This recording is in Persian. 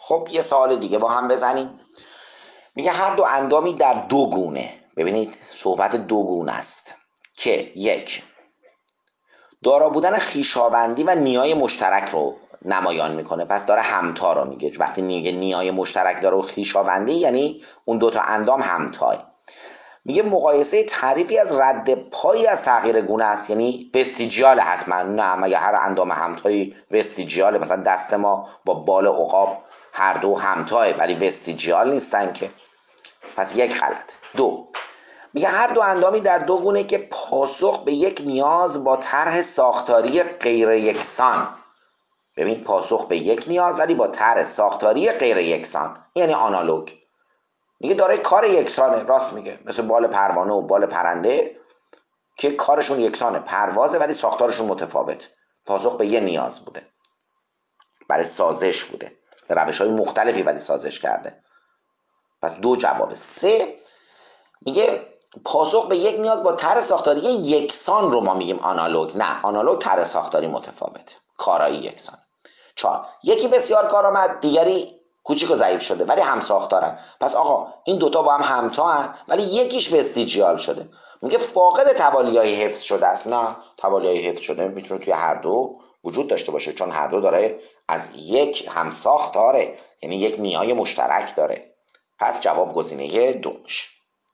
خب یه سوال دیگه با هم بزنیم. میگه هر دو اندامی در دو گونه، ببینید صحبت دو گونه است که یک، دارا بودن خویشاوندی و نیای مشترک رو نمایان میکنه. پس داره همتا رو میگه. وقتی میگه نیای مشترک داره و خویشاوندی، یعنی اون دوتا اندام همتای. میگه مقایسه تعریفی از رد پایی از تغییر گونه است، یعنی وستیجیال. حتما نه، مگه هر اندام همتایی وستیجیاله؟ مثلا دست ما با بال عقاب هر دو همتای، ولی وستیجیال نیستن که. پس یک غلط. دو، میگه هر دو اندامی در دو گونه که پاسخ به یک نیاز با طرح ساختاری غیر یکسان. ببین، پاسخ به یک نیاز ولی با طرح ساختاری غیر یکسان، یعنی آنالوگ. میگه داره کار یکسانه. راست میگه، مثل بال پروانه و بال پرنده که کارشون یکسانه، پروازه، ولی ساختارشون متفاوت. پاسخ به یه نیاز بوده، برای سازش بوده، به روش‌های مختلفی ولی سازش کرده. پس دو جواب. سه، میگه پاسخ به یک نیاز با طرح ساختاری یکسان رو ما میگیم آنالوگ. نه، آنالوگ طرح ساختاری متفاوت، کارایی یکسان. چهار، یکی بسیار کارآمد، دیگری کوچیک و ضعیف شده ولی هم ساختارن. پس آقا این دوتا با هم همتاان ولی یکیش وستیجیال شده. میگه فاقد توالیای حفظ شده است. نه، توالیای حفظ شده میتونه توی هر دو وجود داشته باشه، چون هر دو داره از یک هم ساختاره، یعنی یک نیای مشترک داره. پس جواب گزینه دو میشه.